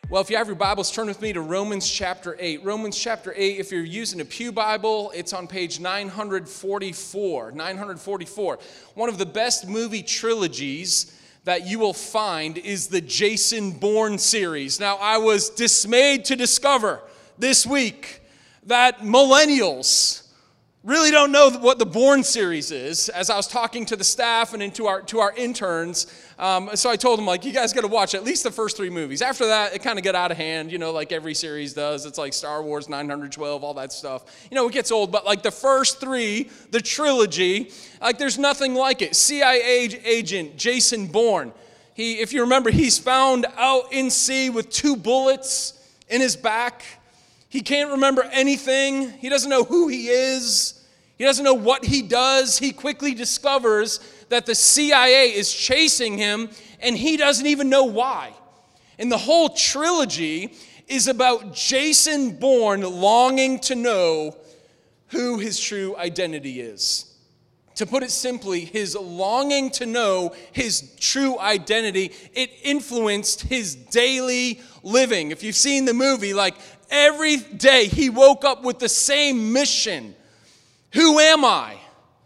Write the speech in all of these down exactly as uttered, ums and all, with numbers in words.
Well, if you have your Bibles, turn with me to Romans chapter eight. Romans chapter eight, if you're using a Pew Bible, it's on page nine forty-four. nine forty-four. One of the best movie trilogies that you will find is the Jason Bourne series. Now, I was dismayed to discover this week that millennials really don't know what the Bourne series is, as I was talking to the staff and into our to our interns. Um, so I told them, like, you guys got to watch at least the first three movies. After that, it kind of got out of hand, you know, like every series does. It's like Star Wars, nine twelve, all that stuff. You know, it gets old, but like the first three, the trilogy, like there's nothing like it. C I A agent Jason Bourne. He, if you remember, he's found out in sea with two bullets in his back. He can't remember anything. He doesn't know who he is. He doesn't know what he does. He quickly discovers that the C I A is chasing him, and he doesn't even know why. And the whole trilogy is about Jason Bourne longing to know who his true identity is. To put it simply, his longing to know his true identity, it influenced his daily living. If you've seen the movie, like every day he woke up with the same mission. Who am I?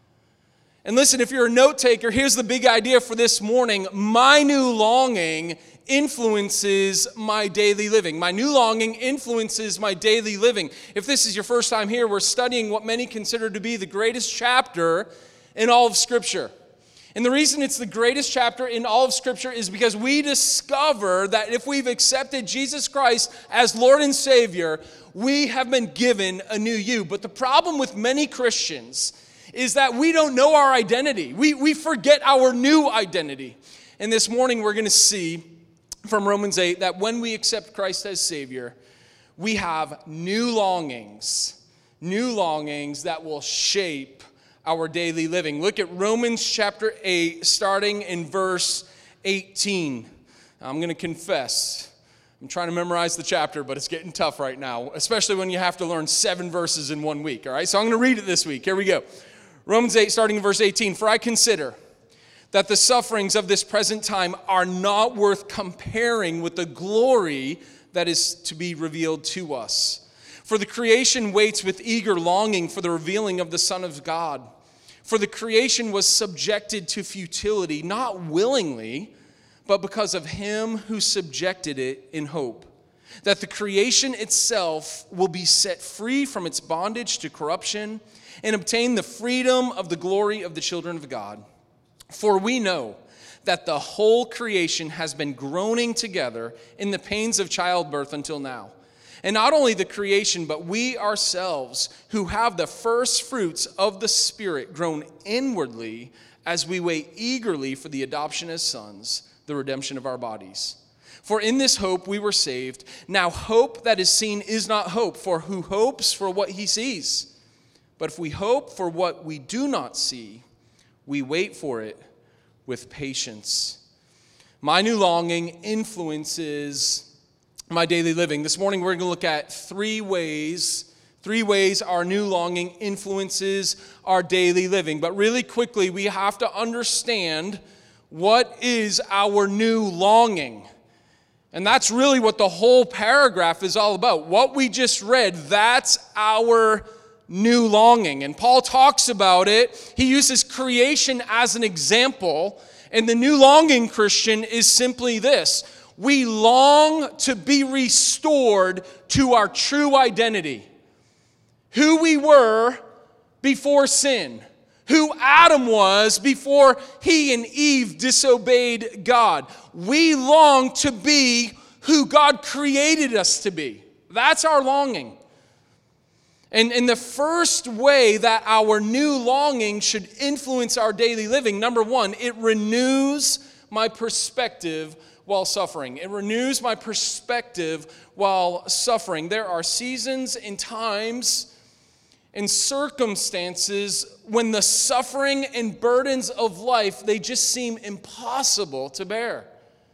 And listen, if you're a note taker, here's the big idea for this morning. My new longing influences my daily living. My new longing influences my daily living. If this is your first time here, we're studying what many consider to be the greatest chapter in all of Scripture. And the reason it's the greatest chapter in all of Scripture is because we discover that if we've accepted Jesus Christ as Lord and Savior, we have been given a new you. But the problem with many Christians is that we don't know our identity. We, we forget our new identity. And this morning we're going to see from Romans eight that when we accept Christ as Savior, we have new longings, new longings that will shape our daily living. Look at Romans chapter eight, starting in verse eighteen. I'm going to confess, I'm trying to memorize the chapter, but it's getting tough right now, especially when you have to learn seven verses in one week, all right? So I'm going to read it this week. Here we go. Romans eight, starting in verse eighteen. For I consider that the sufferings of this present time are not worth comparing with the glory that is to be revealed to us. For the creation waits with eager longing for the revealing of the Son of God. For the creation was subjected to futility, not willingly, but because of him who subjected it in hope, that the creation itself will be set free from its bondage to corruption and obtain the freedom of the glory of the children of God. For we know that the whole creation has been groaning together in the pains of childbirth until now. And not only the creation, but we ourselves who have the first fruits of the Spirit groan inwardly as we wait eagerly for the adoption as sons, the redemption of our bodies. For in this hope we were saved. Now hope that is seen is not hope, for who hopes for what he sees? But if we hope for what we do not see, we wait for it with patience. My new longing influences my daily living. This morning we're going to look at three ways, three ways our new longing influences our daily living. But really quickly, we have to understand what is our new longing. And that's really what the whole paragraph is all about. What we just read, that's our new longing. And Paul talks about it. He uses creation as an example. And the new longing, Christian, is simply this. We long to be restored to our true identity. Who we were before sin. Who Adam was before he and Eve disobeyed God. We long to be who God created us to be. That's our longing. And, and the first way that our new longing should influence our daily living, number one, it renews my perspective while suffering. It renews my perspective while suffering. There are seasons and times and circumstances when the suffering and burdens of life, they just seem impossible to bear.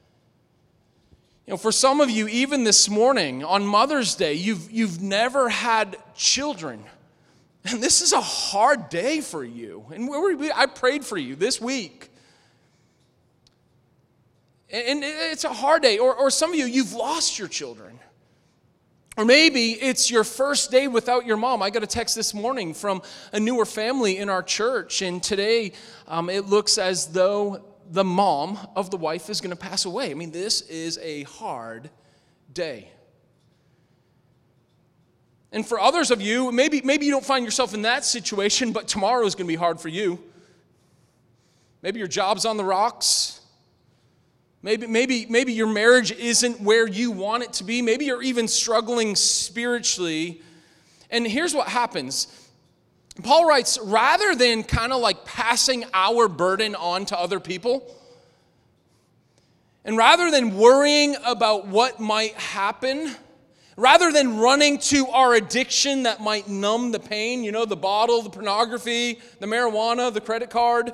You know, for some of you, even this morning on Mother's Day, you've you've never had children. And this is a hard day for you. And we, we, I prayed for you this week. And it's a hard day. Or, or some of you, you've lost your children. Or maybe it's your first day without your mom. I got a text this morning from a newer family in our church, and today um, it looks as though the mom of the wife is going to pass away. I mean, this is a hard day. And for others of you, maybe, maybe you don't find yourself in that situation, but tomorrow is going to be hard for you. Maybe your job's on the rocks. Maybe, maybe, maybe your marriage isn't where you want it to be. Maybe you're even struggling spiritually. And here's what happens. Paul writes, rather than kind of like passing our burden on to other people, and rather than worrying about what might happen, rather than running to our addiction that might numb the pain, you know, the bottle, the pornography, the marijuana, the credit card,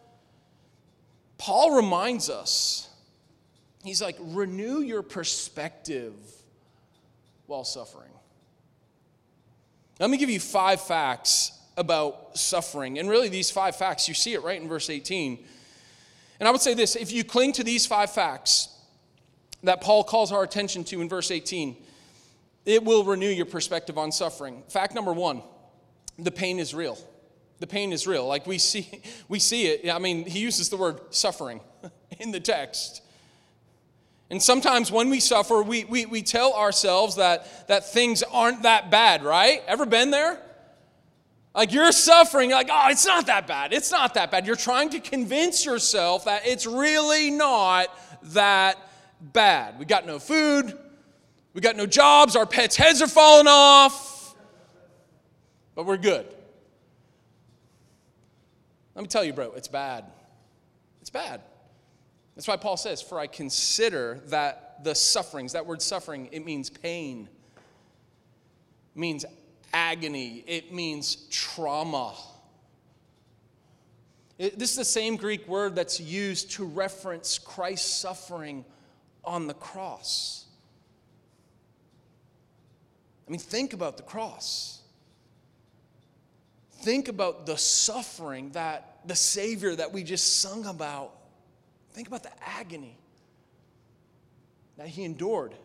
Paul reminds us, he's like, renew your perspective while suffering. Let me give you five facts about suffering. And really these five facts, you see it right in verse eighteen. And I would say this, if you cling to these five facts that Paul calls our attention to in verse eighteen, it will renew your perspective on suffering. Fact number one, the pain is real. The pain is real. Like we see, we see it. I mean, he uses the word suffering in the text. And sometimes when we suffer, we, we, we tell ourselves that, that things aren't that bad, right? Ever been there? Like you're suffering, you're like, oh, it's not that bad. It's not that bad. You're trying to convince yourself that it's really not that bad. We got no food. We got no jobs. Our pets' heads are falling off. But we're good. Let me tell you, bro, it's bad. It's bad. That's why Paul says, for I consider that the sufferings, that word suffering, it means pain. It means agony. It means trauma. It, this is the same Greek word that's used to reference Christ's suffering on the cross. I mean, think about the cross. Think about the suffering that the Savior that we just sung about. Think about the agony that he endured.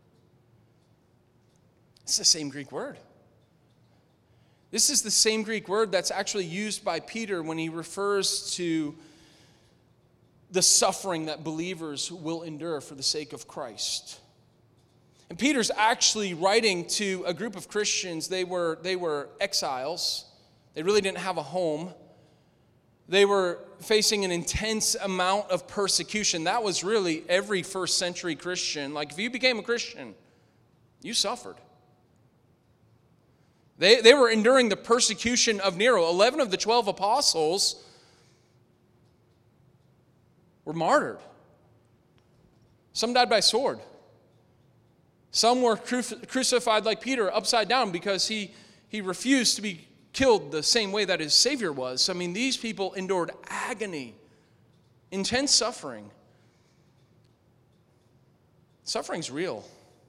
It's the same Greek word. This is the same Greek word that's actually used by Peter when he refers to the suffering that believers will endure for the sake of Christ. And Peter's actually writing to a group of Christians. They were, they were exiles. They really didn't have a home. They were facing an intense amount of persecution. That was really every first century Christian. Like if you became a Christian, you suffered. They, they were enduring the persecution of Nero. Eleven of the twelve apostles were martyred. Some died by sword. Some were cru- crucified like Peter, upside down, because he, he refused to be killed the same way that his Savior was. I mean, these people endured agony, intense suffering. Suffering's real.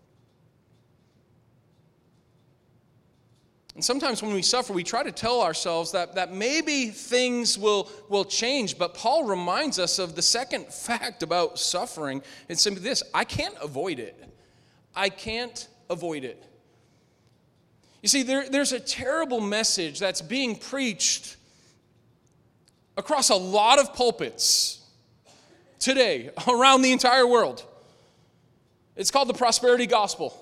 And sometimes when we suffer, we try to tell ourselves that, that maybe things will, will change. But Paul reminds us of the second fact about suffering. It's simply this: I can't avoid it. I can't avoid it. You see, there, there's a terrible message that's being preached across a lot of pulpits today around the entire world. It's called the prosperity gospel.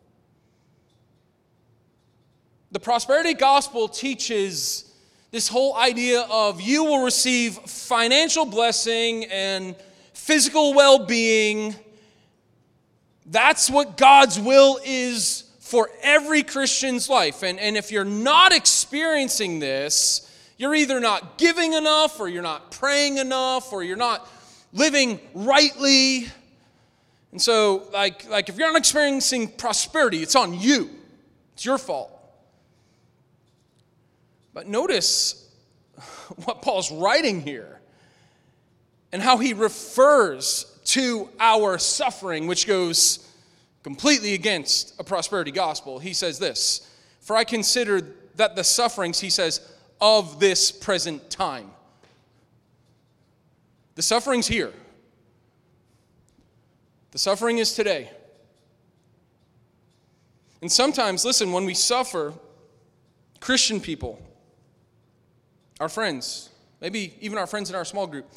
The prosperity gospel teaches this whole idea of you will receive financial blessing and physical well-being. That's what God's will is for every Christian's life. And, and if you're not experiencing this, you're either not giving enough, or you're not praying enough, or you're not living rightly. And so, like, like if you're not experiencing prosperity, it's on you. It's your fault. But notice what Paul's writing here and how he refers to our suffering, which goes completely against a prosperity gospel. He says this: for I consider that the sufferings, he says, of this present time. The suffering's here. The suffering is today. And sometimes, listen, when we suffer, Christian people, our friends, maybe even our friends in our small group,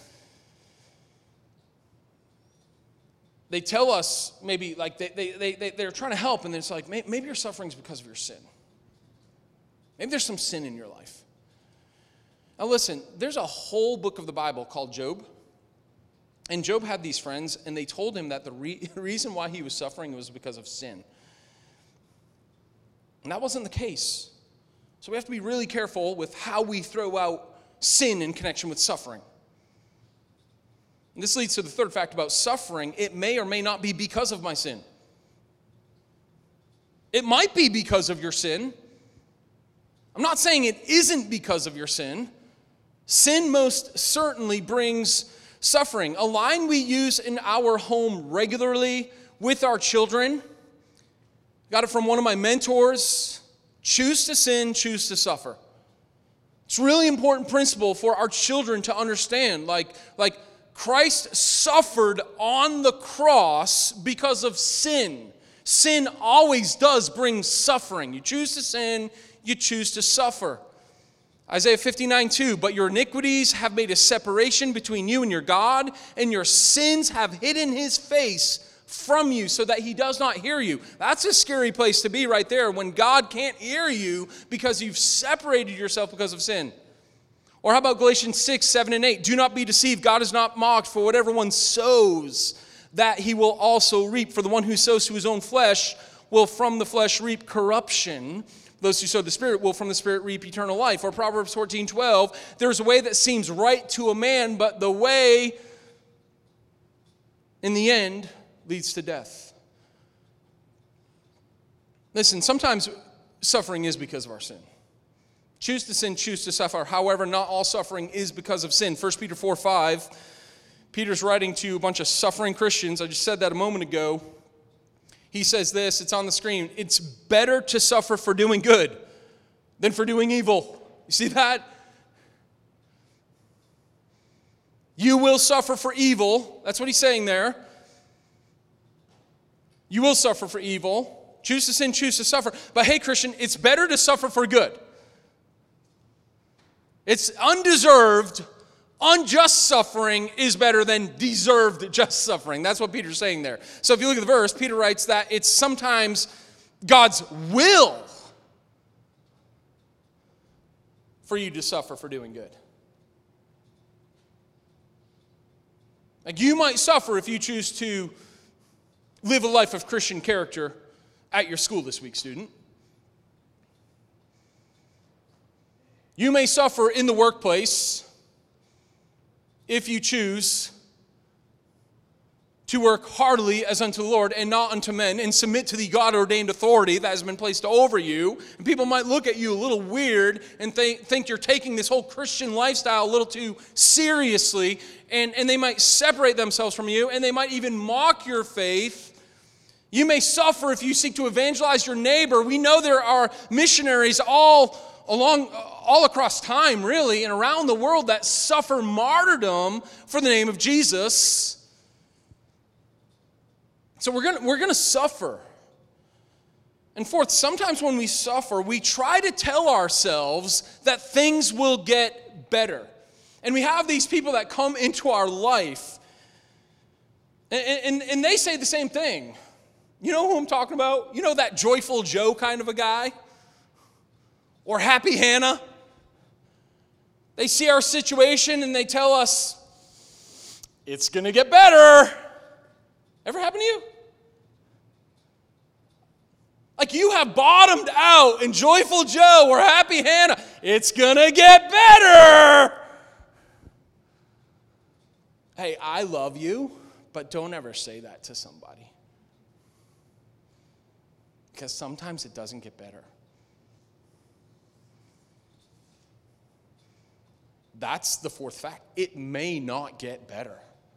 they tell us, maybe like they, they, they, they, they're trying to help, and it's like, maybe your suffering is because of your sin. Maybe there's some sin in your life. Now listen, there's a whole book of the Bible called Job. And Job had these friends, and they told him that the re- reason why he was suffering was because of sin. And that wasn't the case. So we have to be really careful with how we throw out sin in connection with suffering. And this leads to the third fact about suffering. It may or may not be because of my sin. It might be because of your sin. I'm not saying it isn't because of your sin. Sin most certainly brings suffering. A line we use in our home regularly with our children, got it from one of my mentors: choose to sin, choose to suffer. It's a really important principle for our children to understand. Like, like Christ suffered on the cross because of sin. Sin always does bring suffering. You choose to sin, you choose to suffer. Isaiah fifty-nine two, but your iniquities have made a separation between you and your God, and your sins have hidden his face from you so that he does not hear you. That's a scary place to be right there, when God can't hear you because you've separated yourself because of sin. Or how about Galatians six, seven, and eight? Do not be deceived. God is not mocked, for whatever one sows, that he will also reap. For the one who sows to his own flesh will from the flesh reap corruption. Those who sow the Spirit will from the Spirit reap eternal life. Or Proverbs fourteen twelve, there's a way that seems right to a man, but the way in the end leads to death. Listen, sometimes suffering is because of our sin. Choose to sin, choose to suffer. However, not all suffering is because of sin. First Peter four five, Peter's writing to a bunch of suffering Christians. I just said that a moment ago. He says this, it's on the screen: it's better to suffer for doing good than for doing evil. You see that? You will suffer for evil. That's what he's saying there. You will suffer for evil. Choose to sin, choose to suffer. But hey, Christian, it's better to suffer for good. It's undeserved, unjust suffering is better than deserved just suffering. That's what Peter's saying there. So if you look at the verse, Peter writes that it's sometimes God's will for you to suffer for doing good. Like, you might suffer if you choose to live a life of Christian character at your school this week, student. You may suffer in the workplace if you choose to work heartily as unto the Lord and not unto men, and submit to the God-ordained authority that has been placed over you. And people might look at you a little weird and th- think you're taking this whole Christian lifestyle a little too seriously, and, and they might separate themselves from you, and they might even mock your faith. You may suffer if you seek to evangelize your neighbor. We know there are missionaries all along, all across time, really, and around the world that suffer martyrdom for the name of Jesus. So we're gonna we're gonna suffer. And fourth, sometimes when we suffer, we try to tell ourselves that things will get better. And we have these people that come into our life, and, and, and they say the same thing. You know who I'm talking about? You know that Joyful Joe kind of a guy? Or Happy Hannah? They see our situation and they tell us, it's going to get better. Ever happen to you? Like, you have bottomed out, and Joyful Joe or Happy Hannah, it's going to get better. Hey, I love you, but don't ever say that to somebody. Because sometimes it doesn't get better. That's the fourth fact. It may not get better.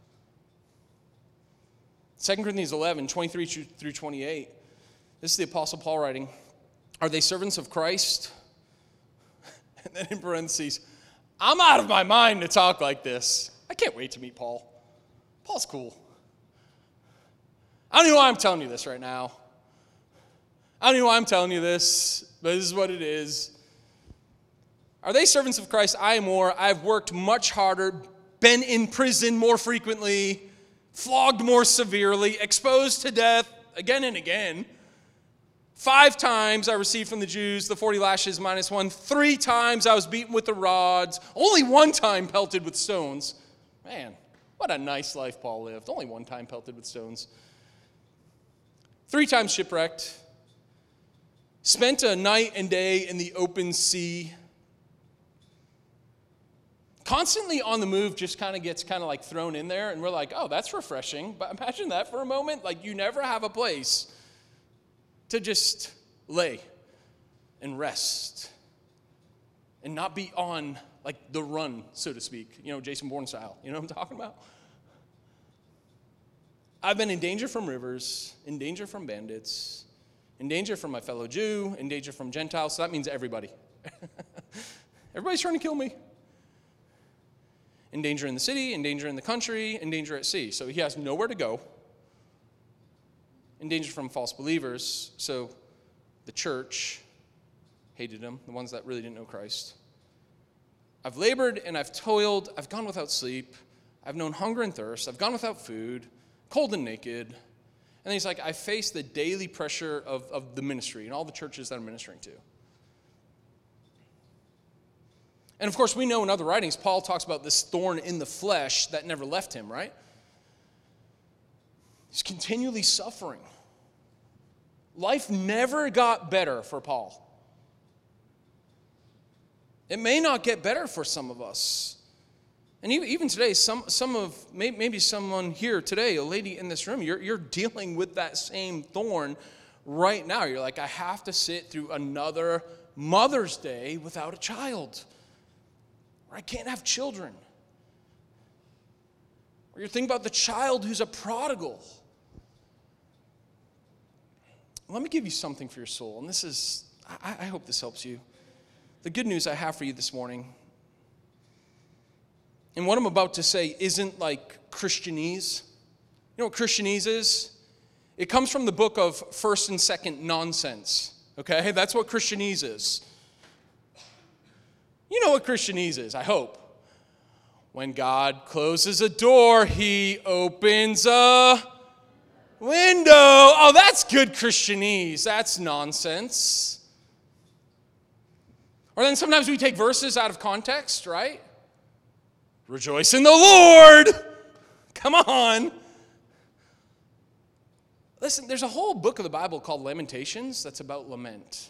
Second Corinthians eleven, twenty-three through twenty-eight. This is the Apostle Paul writing. Are they servants of Christ? And then in parentheses, I'm out of my mind to talk like this. I can't wait to meet Paul. Paul's cool. I don't know why I'm telling you this right now. I don't know why I'm telling you this, but this is what it is. Are they servants of Christ? I am more. I've worked much harder, been in prison more frequently, flogged more severely, exposed to death again and again. Five times I received from the Jews the forty lashes minus one. Three times I was beaten with the rods. Only one time pelted with stones. Man, what a nice life Paul lived. Only one time pelted with stones. Three times shipwrecked. Spent a night and day in the open sea. Constantly on the move just kind of gets kind of like thrown in there, and we're like, oh, that's refreshing. But imagine that for a moment. Like, you never have a place to just lay and rest and not be on, like, the run, so to speak. You know, Jason Bourne style. You know what I'm talking about? I've been in danger from rivers, in danger from bandits, in danger from my fellow Jew, in danger from Gentiles. So that means everybody. Everybody's trying to kill me. In danger in the city, in danger in the country, in danger at sea. So he has nowhere to go. In danger from false believers. So the church hated him, the ones that really didn't know Christ. I've labored and I've toiled. I've gone without sleep. I've known hunger and thirst. I've gone without food, cold and naked. And then he's like, I face the daily pressure of, of the ministry and all the churches that I'm ministering to. And of course, we know in other writings, Paul talks about this thorn in the flesh that never left him, right? He's continually suffering. Life never got better for Paul. It may not get better for some of us. And even today, some, some of, maybe someone here today, a lady in this room, you're, you're dealing with that same thorn right now. You're like, I have to sit through another Mother's Day without a child. Or I can't have children. Or you're thinking about the child who's a prodigal. Let me give you something for your soul. And this is, I, I hope this helps you. The good news I have for you this morning, and what I'm about to say isn't like Christianese. You know what Christianese is? It comes from the book of First and Second Nonsense. Okay? That's what Christianese is. You know what Christianese is, I hope. When God closes a door, he opens a window. Oh, that's good Christianese. That's nonsense. Or then sometimes we take verses out of context, right? Rejoice in the Lord. Come on. Listen, there's a whole book of the Bible called Lamentations that's about lament.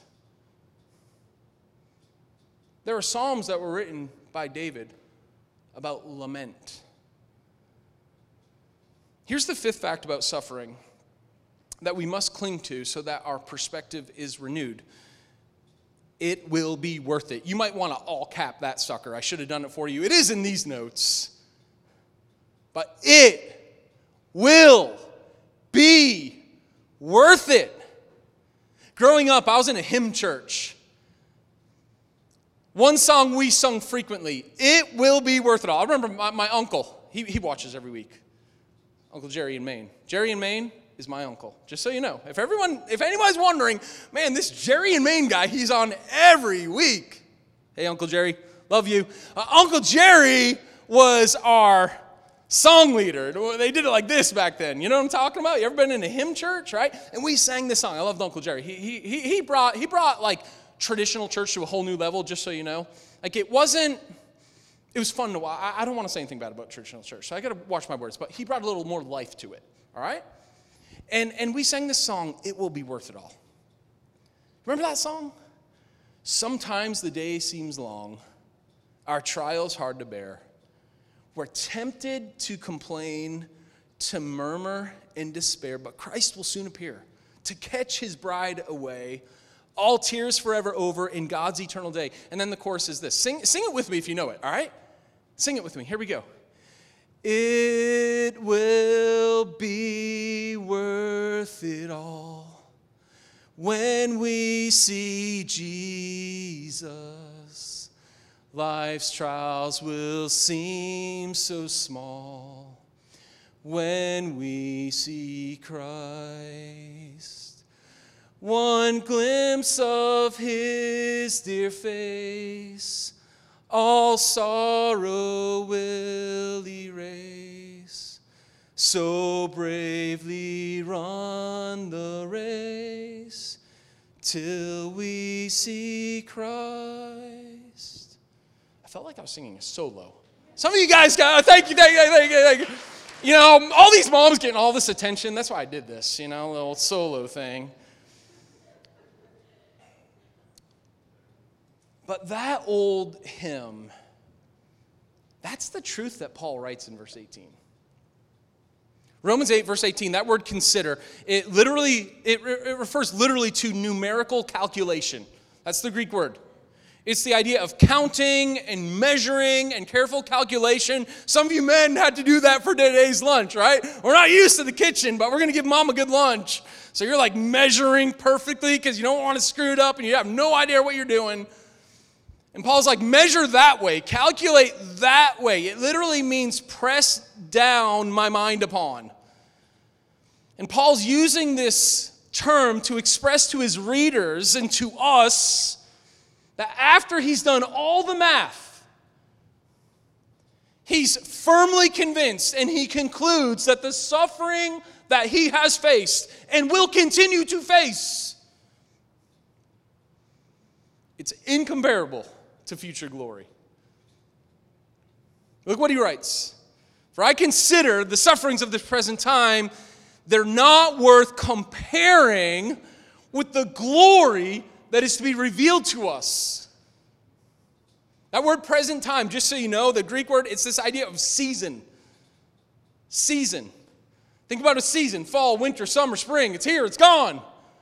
There are psalms that were written by David about lament. Here's the fifth fact about suffering that we must cling to so that our perspective is renewed. It will be worth it. You might want to all cap that sucker. I should have done it for you. It is in these notes. But it will be worth it. Growing up, I was in a hymn church. One song we sung frequently, it will be worth it all. I remember my, my uncle, he, he watches every week. Uncle Jerry in Maine. Jerry in Maine is my uncle, just so you know. If everyone, if anybody's wondering, man, this Jerry in Maine guy, he's on every week. Hey, Uncle Jerry, love you. Uh, Uncle Jerry was our song leader. They did it like this back then. You know what I'm talking about? You ever been in a hymn church, right? And we sang this song. I loved Uncle Jerry. He he he brought he brought like traditional church to a whole new level, just so you know. Like it wasn't, it was fun to watch. I, I don't want to say anything bad about traditional church, so I got to watch my words. But he brought a little more life to it, all right? And and we sang this song, It Will Be Worth It All. Remember that song? Sometimes the day seems long, our trials hard to bear. We're tempted to complain, to murmur and despair, but Christ will soon appear to catch his bride away. All tears forever over in God's eternal day. And then the chorus is this. Sing, sing it with me if you know it, all right? Sing it with me. Here we go. It will be worth it all when we see Jesus. Life's trials will seem so small when we see Christ. One glimpse of his dear face, all sorrow will erase. So bravely run the race, till we see Christ. I felt like I was singing a solo. Some of you guys got, thank you, thank you, thank you, thank you. You know, all these moms getting all this attention. That's why I did this, you know, a little solo thing. But that old hymn, that's the truth that Paul writes in verse eighteen. Romans eight, verse eighteen, that word consider, it literally, it, it refers literally to numerical calculation. That's the Greek word. It's the idea of counting and measuring and careful calculation. Some of you men had to do that for today's lunch, right? We're not used to the kitchen, but we're going to give mom a good lunch. So you're like measuring perfectly because you don't want to screw it up and you have no idea what you're doing. And Paul's like, measure that way, calculate that way. It literally means press down my mind upon. And Paul's using this term to express to his readers and to us that after he's done all the math, he's firmly convinced and he concludes that the suffering that he has faced and will continue to face, it's incomparable to future glory. Look what he writes. For I consider the sufferings of this present time, they're not worth comparing with the glory that is to be revealed to us. That word present time, just so you know, the Greek word, it's this idea of season. Season. Think about a season, fall, winter, summer, spring. It's here, it's gone.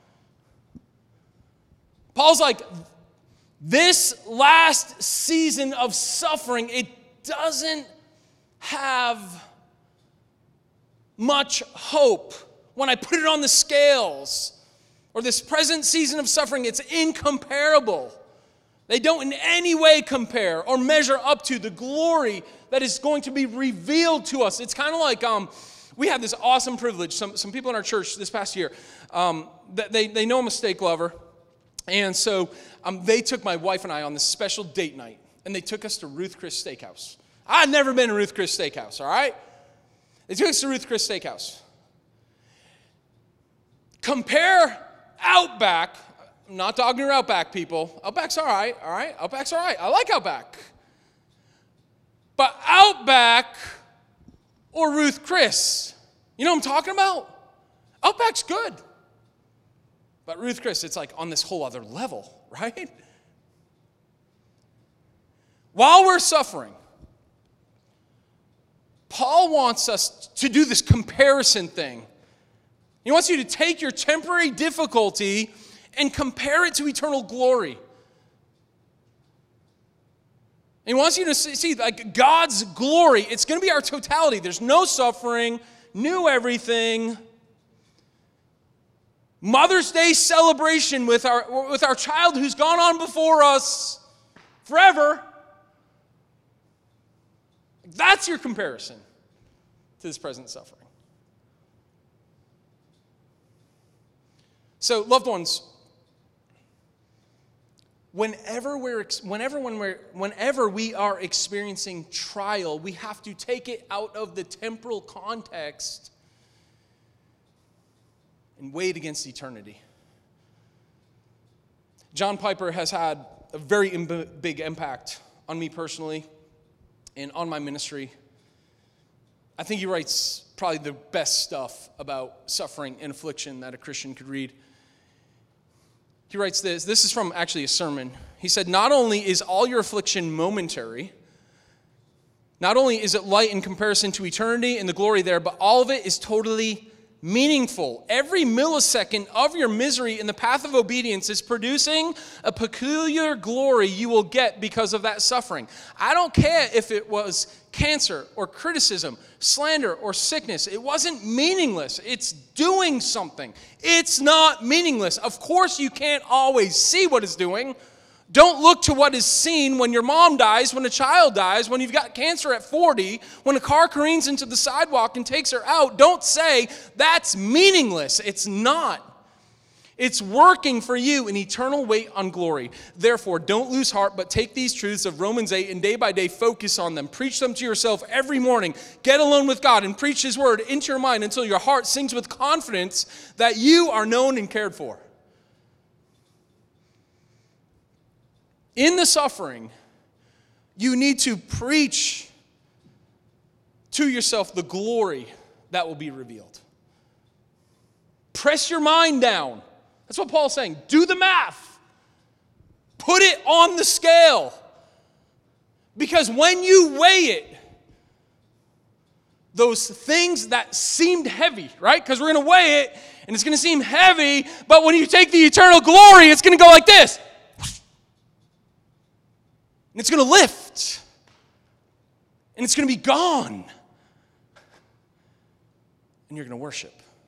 Paul's like, this last season of suffering, it doesn't have much hope. When I put it on the scales, or this present season of suffering, it's incomparable. They don't in any way compare or measure up to the glory that is going to be revealed to us. It's kind of like um, we have this awesome privilege. Some, some people in our church this past year, um, they, they know I'm a steak lover. And so um, they took my wife and I on this special date night, and they took us to Ruth Chris Steakhouse. I'd never been to Ruth Chris Steakhouse, all right? They took us to Ruth Chris Steakhouse. Compare Outback. I'm not talking to Outback people. Outback's all right, all right? Outback's all right. I like Outback. But Outback or Ruth Chris, you know what I'm talking about? Outback's good. But Ruth Chris, it's like on this whole other level, right? While we're suffering, Paul wants us to do this comparison thing. He wants you to take your temporary difficulty and compare it to eternal glory. He wants you to see, see like God's glory. It's going to be our totality. There's no suffering, new everything. Mother's Day celebration with our, with our child who's gone on before us forever. That's your comparison to this present suffering. So, loved ones, whenever we're whenever when we're whenever we are experiencing trial, we have to take it out of the temporal context and weigh it against eternity. John Piper has had a very Im- big impact on me personally and on my ministry. I think he writes probably the best stuff about suffering and affliction that a Christian could read. He writes this. This is from actually a sermon. He said, not only is all your affliction momentary, not only is it light in comparison to eternity and the glory there, but all of it is totally meaningful. Every millisecond of your misery in the path of obedience is producing a peculiar glory you will get because of that suffering. I don't care if it was cancer or criticism, slander or sickness. It wasn't meaningless. It's doing something. It's not meaningless. Of course, you can't always see what it's doing. Don't look to what is seen when your mom dies, when a child dies, when you've got cancer at forty, when a car careens into the sidewalk and takes her out. Don't say, that's meaningless. It's not. It's working for you an eternal weight on glory. Therefore, don't lose heart, but take these truths of Romans eight and day by day focus on them. Preach them to yourself every morning. Get alone with God and preach His word into your mind until your heart sings with confidence that you are known and cared for. In the suffering, you need to preach to yourself the glory that will be revealed. Press your mind down. That's what Paul's saying. Do the math. Put it on the scale. Because when you weigh it, those things that seemed heavy, right? Because we're going to weigh it, and it's going to seem heavy, but when you take the eternal glory, it's going to go like this. And it's going to lift. And it's going to be gone. And you're going to worship.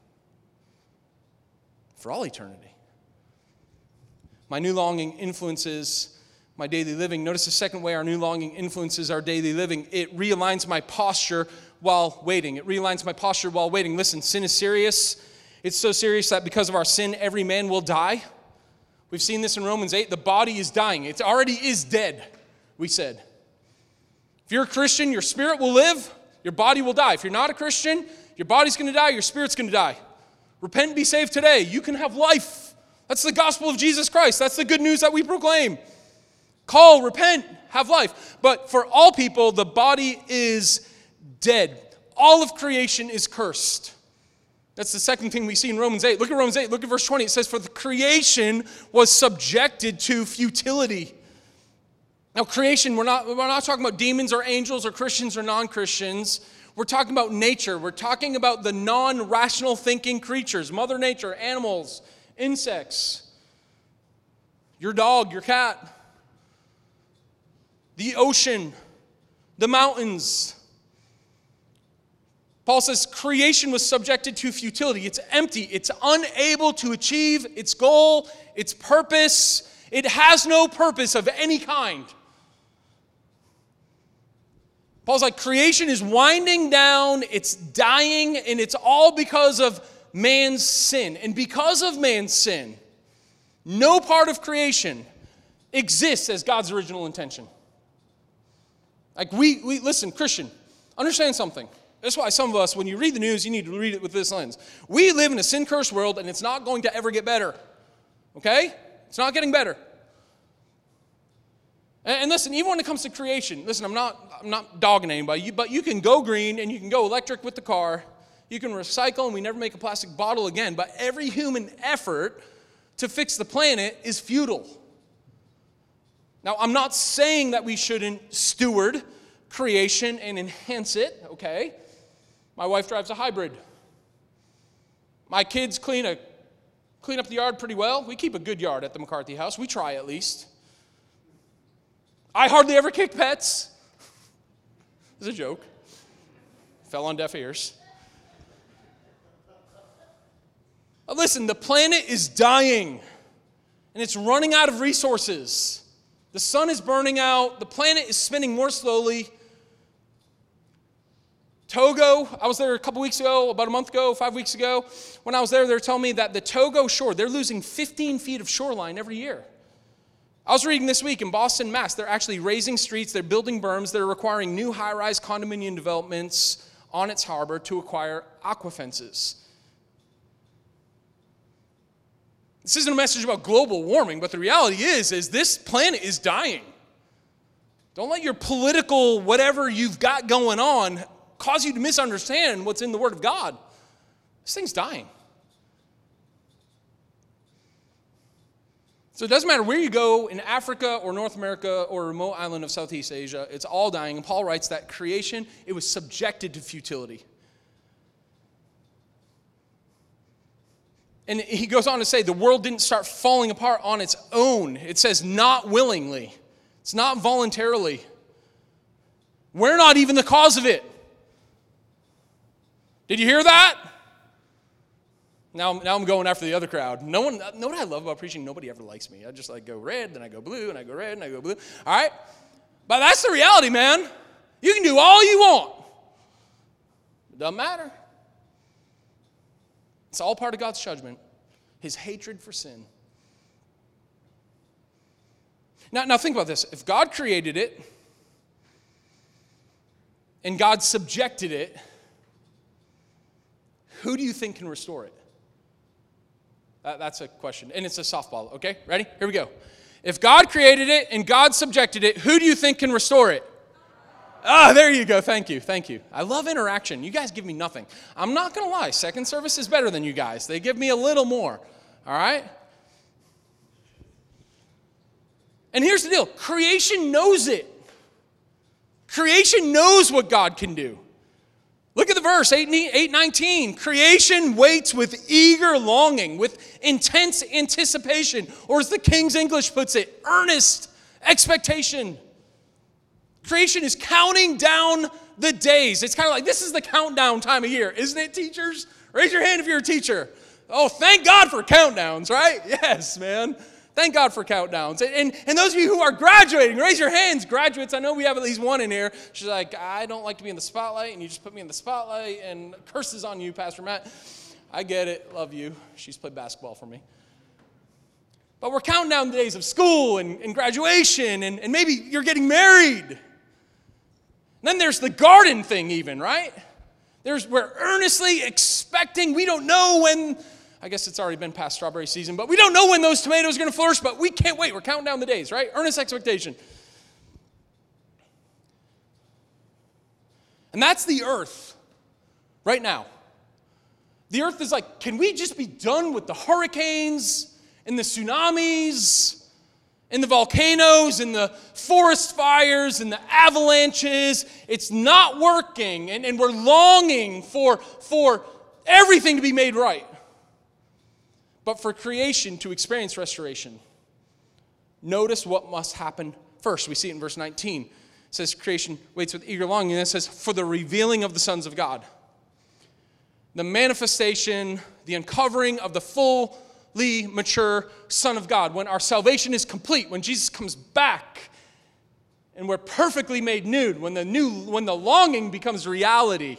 For all eternity. My new longing influences my daily living. Notice the second way our new longing influences our daily living. It realigns my posture while waiting. It realigns my posture while waiting. Listen, sin is serious. It's so serious that because of our sin, every man will die. We've seen this in Romans eight. The body is dying. It already is dead, we said. If you're a Christian, your spirit will live, your body will die. If you're not a Christian, your body's going to die, your spirit's going to die. Repent and be saved today. You can have life. That's the gospel of Jesus Christ. That's the good news that we proclaim. Call, repent, have life. But for all people, the body is dead. All of creation is cursed. That's the second thing we see in Romans eight. Look at Romans eight. Look at verse twenty. It says, for the creation was subjected to futility. Now, creation, we're not, we're not talking about demons or angels or Christians or non-Christians. We're talking about nature. We're talking about the non-rational thinking creatures, Mother Nature, animals, insects, your dog, your cat, the ocean, the mountains. Paul says creation was subjected to futility. It's empty. It's unable to achieve its goal, its purpose. It has no purpose of any kind. Paul's like, creation is winding down, it's dying, and it's all because of man's sin. And because of man's sin, no part of creation exists as God's original intention. Like we, we listen, Christian, understand something. That's why some of us, when you read the news, you need to read it with this lens. We live in a sin-cursed world, and it's not going to ever get better. Okay? It's not getting better. And listen, even when it comes to creation, listen, I'm not I'm not dogging anybody, but you can go green and you can go electric with the car. You can recycle and we never make a plastic bottle again. But every human effort to fix the planet is futile. Now, I'm not saying that we shouldn't steward creation and enhance it, okay? My wife drives a hybrid. My kids clean a clean up the yard pretty well. We keep a good yard at the McCarthy house. We try at least. I hardly ever kick pets. It's a joke. Fell on deaf ears. But listen, the planet is dying, and it's running out of resources. The sun is burning out. The planet is spinning more slowly. Togo, I was there a couple weeks ago, about a month ago, five weeks ago. When I was there, they were telling me that the Togo shore, they're losing fifteen feet of shoreline every year. I was reading this week in Boston, Mass, they're actually raising streets, they're building berms, they're requiring new high-rise condominium developments on its harbor to acquire aquafences. This isn't a message about global warming, but the reality is, is this planet is dying. Don't let your political whatever you've got going on cause you to misunderstand what's in the Word of God. This thing's dying. So it doesn't matter where you go in Africa or North America or a remote island of Southeast Asia, it's all dying. And Paul writes that creation, it was subjected to futility. And he goes on to say the world didn't start falling apart on its own. It says not willingly. It's not voluntarily. We're not even the cause of it. Did you hear that? Now, I'm- now I'm going after the other crowd. No one, know what I love about preaching? Nobody ever likes me. I just like go red, then I go blue, and I go red, and I go blue. All right? But that's the reality, man. You can do all you want. It doesn't matter. It's all part of God's judgment, his hatred for sin. Now, now think about this. If God created it, and God subjected it, who do you think can restore it? Uh, that's a question, and it's a softball, okay? Ready? Here we go. If God created it and God subjected it, who do you think can restore it? Ah, oh, there you go. Thank you. Thank you. I love interaction. You guys give me nothing. I'm not going to lie. Second service is better than you guys. They give me a little more, all right? And here's the deal. Creation knows it. Creation knows what God can do. Look at the verse, eight nineteen. Creation waits with eager longing, with intense anticipation, or as the King's English puts it, earnest expectation. Creation is counting down the days. It's kind of like, this is the countdown time of year, isn't it, teachers? Raise your hand if you're a teacher. Oh, thank God for countdowns, right? Yes, man. Thank God for countdowns. And, and, and those of you who are graduating, raise your hands. Graduates, I know we have at least one in here. She's like, I don't like to be in the spotlight, and you just put me in the spotlight, and curses on you, Pastor Matt. I get it. Love you. She's played basketball for me. But we're counting down the days of school and, and graduation, and, and maybe you're getting married. And then there's the garden thing even, right? There's we're earnestly expecting. We don't know when... I guess it's already been past strawberry season, but we don't know when those tomatoes are going to flourish, but we can't wait. We're counting down the days, right? Earnest expectation. And that's the earth right now. The earth is like, can we just be done with the hurricanes and the tsunamis and the volcanoes and the forest fires and the avalanches? It's not working, and, and we're longing for, for everything to be made right. But for creation to experience restoration, notice what must happen first. We see it in verse nineteen. It says, creation waits with eager longing. And it says, for the revealing of the sons of God. The manifestation, the uncovering of the fully mature Son of God. When our salvation is complete, when Jesus comes back, and we're perfectly made new, when the new, when the longing becomes reality.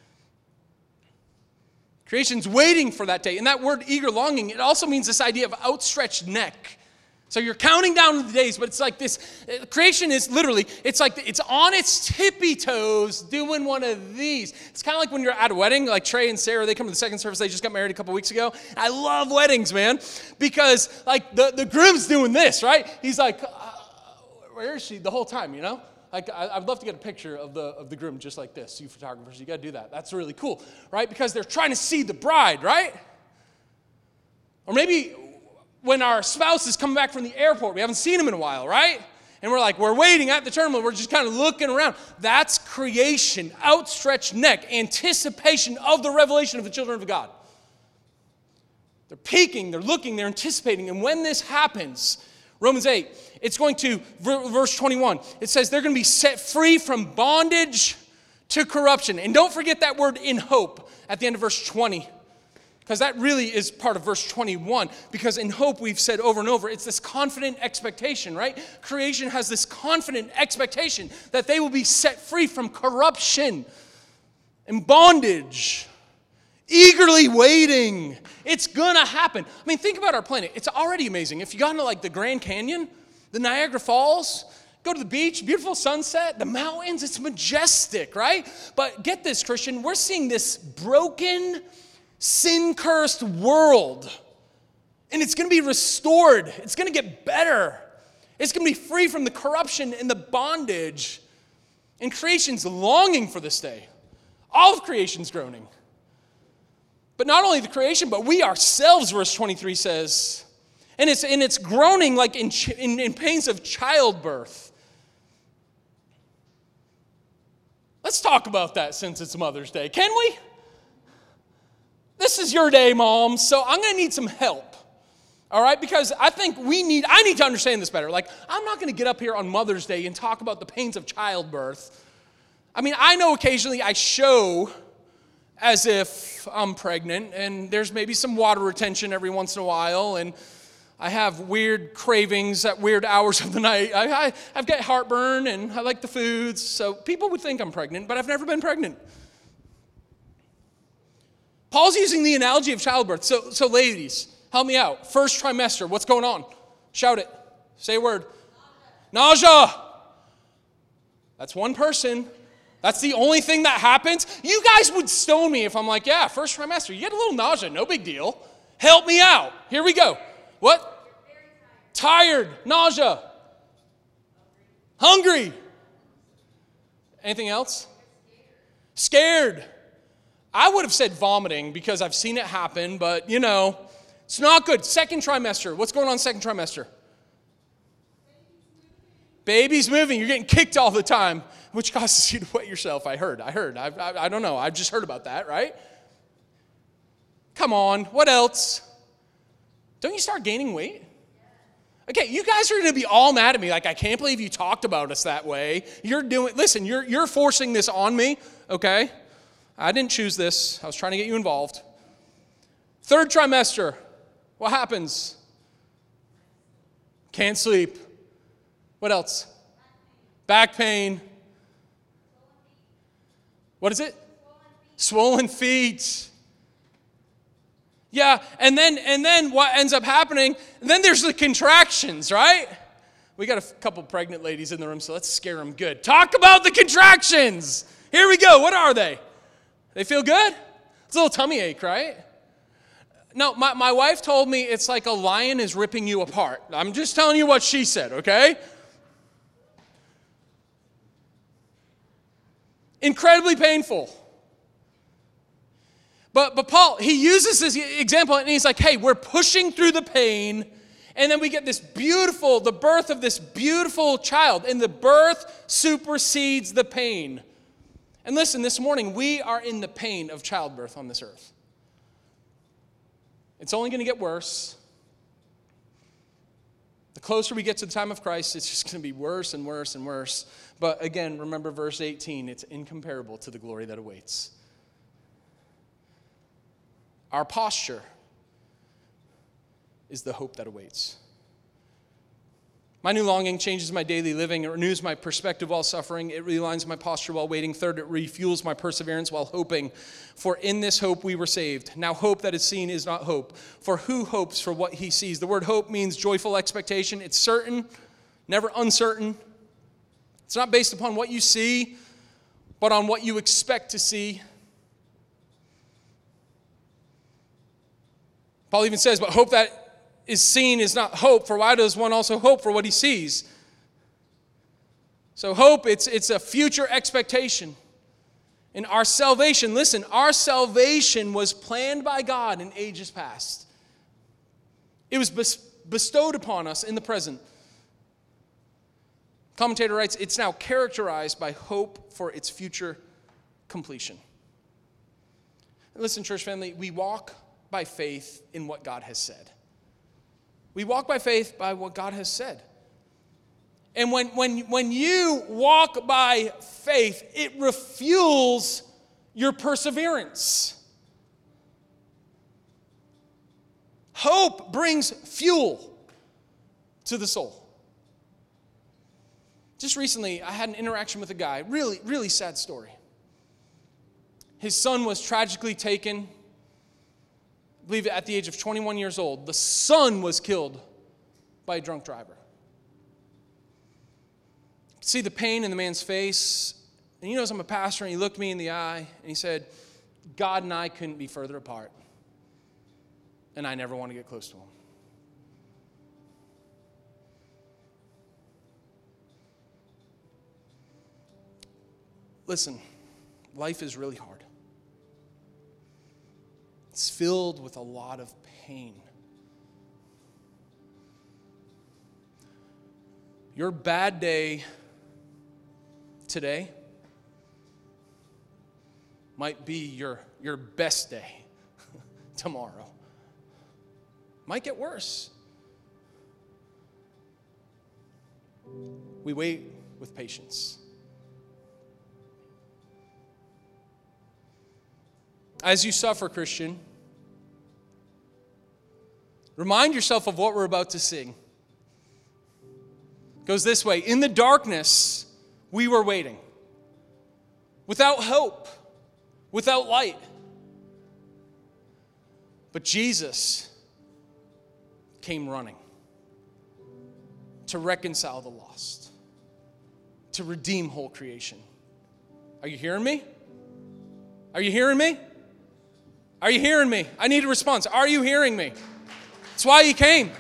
Creation's waiting for that day. And that word eager longing, it also means this idea of outstretched neck. So you're counting down the days, but it's like this. Creation is literally, it's like it's on its tippy toes doing one of these. It's kind of like when you're at a wedding, like Trey and Sarah, they come to the second service. They just got married a couple weeks ago. I love weddings, man, because like the, the groom's doing this, right? He's like, uh, where is she the whole time, you know? Like, I'd love to get a picture of the of the groom just like this. You photographers, you got to do that. That's really cool, right? Because they're trying to see the bride, right? Or maybe when our spouse is coming back from the airport, we haven't seen him in a while, right? And we're like, we're waiting at the terminal. We're just kind of looking around. That's creation, outstretched neck, anticipation of the revelation of the children of God. They're peeking, they're looking, they're anticipating. And when this happens, Romans eight, it's going to, verse twenty-one, it says they're going to be set free from bondage to corruption. And don't forget that word in hope at the end of verse twenty, because that really is part of verse twenty-one. Because in hope, we've said over and over, it's this confident expectation, right? Creation has this confident expectation that they will be set free from corruption and bondage. Eagerly waiting. It's gonna happen. I mean, think about our planet. It's already amazing. If you got into like the Grand Canyon, the Niagara Falls, go to the beach, beautiful sunset, the mountains, it's majestic, right? But get this, Christian, we're seeing this broken, sin-cursed world. And it's gonna be restored. It's gonna get better. It's gonna be free from the corruption and the bondage. And creation's longing for this day. All of creation's groaning. But not only the creation, but we ourselves, verse twenty-three says, and it's, and it's groaning like in, in, in pains of childbirth. Let's talk about that since it's Mother's Day, can we? This is your day, Mom, so I'm going to need some help, all right? Because I think we need, I need to understand this better. Like, I'm not going to get up here on Mother's Day and talk about the pains of childbirth. I mean, I know occasionally I show as if I'm pregnant, and there's maybe some water retention every once in a while, and I have weird cravings at weird hours of the night. I, I, I've got heartburn, and I like the foods, so people would think I'm pregnant, but I've never been pregnant. Paul's using the analogy of childbirth. So, so ladies, help me out. First trimester, what's going on? Shout it. Say a word. Nausea. Nausea. That's one person. That's the only thing that happens. You guys would stone me if I'm like, yeah, first trimester, you get a little nausea, no big deal. Help me out. Here we go. What? Tired. Tired. Nausea. Hungry. Anything else? Scared. I would have said vomiting because I've seen it happen, but you know, it's not good. Second trimester. What's going on second trimester? Baby's moving. You're getting kicked all the time, which causes you to wet yourself. I heard. I heard. I, I, I don't know. I've just heard about that, right? Come on. What else? Don't you start gaining weight? Okay, you guys are going to be all mad at me like, I can't believe you talked about us that way. You're doing, listen, you're, you're forcing this on me, okay? I didn't choose this. I was trying to get you involved. Third trimester, what happens? Can't sleep. What else? Back pain. What is it? Swollen feet. Yeah, and then and then what ends up happening, then there's the contractions, right? We got a couple pregnant ladies in the room, so let's scare them good. Talk about the contractions. Here we go. What are they? They feel good? It's a little tummy ache, right? No, my, my wife told me it's like a lion is ripping you apart. I'm just telling you what she said, okay? Incredibly painful. But, but Paul, he uses this example, and he's like, hey, we're pushing through the pain, and then we get this beautiful, the birth of this beautiful child, and the birth supersedes the pain. And listen, this morning, we are in the pain of childbirth on this earth. It's only going to get worse. The closer we get to the time of Christ, it's just going to be worse and worse and worse. But again, remember verse eighteen, it's incomparable to the glory that awaits. Our posture is the hope that awaits. My new longing changes my daily living. It renews my perspective while suffering. It realigns my posture while waiting. Third, it refuels my perseverance while hoping. For in this hope we were saved. Now hope that is seen is not hope. For who hopes for what he sees? The word hope means joyful expectation. It's certain, never uncertain. It's not based upon what you see, but on what you expect to see. Paul even says, but hope that is seen is not hope, for why does one also hope for what he sees? So hope, it's, it's a future expectation. And our salvation, listen, our salvation was planned by God in ages past. It was bestowed upon us in the present. Commentator writes, it's now characterized by hope for its future completion. Listen, church family, we walk by faith in what God has said. We walk by faith by what God has said. And when, when, when you walk by faith, it refuels your perseverance. Hope brings fuel to the soul. Just recently, I had an interaction with a guy, really, really sad story. His son was tragically taken, I believe at the age of twenty-one years old. The son was killed by a drunk driver. See the pain in the man's face. And he knows I'm a pastor, and he looked me in the eye, and he said, God and I couldn't be further apart, and I never want to get close to him. Listen, life is really hard. It's filled with a lot of pain. Your bad day today might be your, your best day tomorrow. Might get worse. We wait with patience. As you suffer, Christian, remind yourself of what we're about to sing. It goes this way. In the darkness, we were waiting. Without hope, without light. But Jesus came running to reconcile the lost, to redeem whole creation. Are you hearing me? Are you hearing me? Are you hearing me? I need a response. Are you hearing me? That's why he came.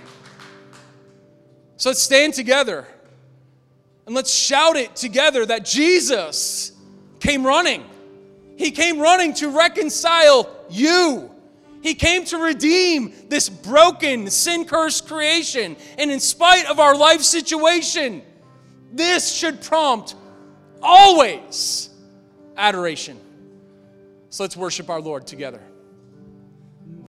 So let's stand together and let's shout it together that Jesus came running. He came running to reconcile you. He came to redeem this broken, sin-cursed creation. And in spite of our life situation, this should prompt always adoration. So let's worship our Lord together.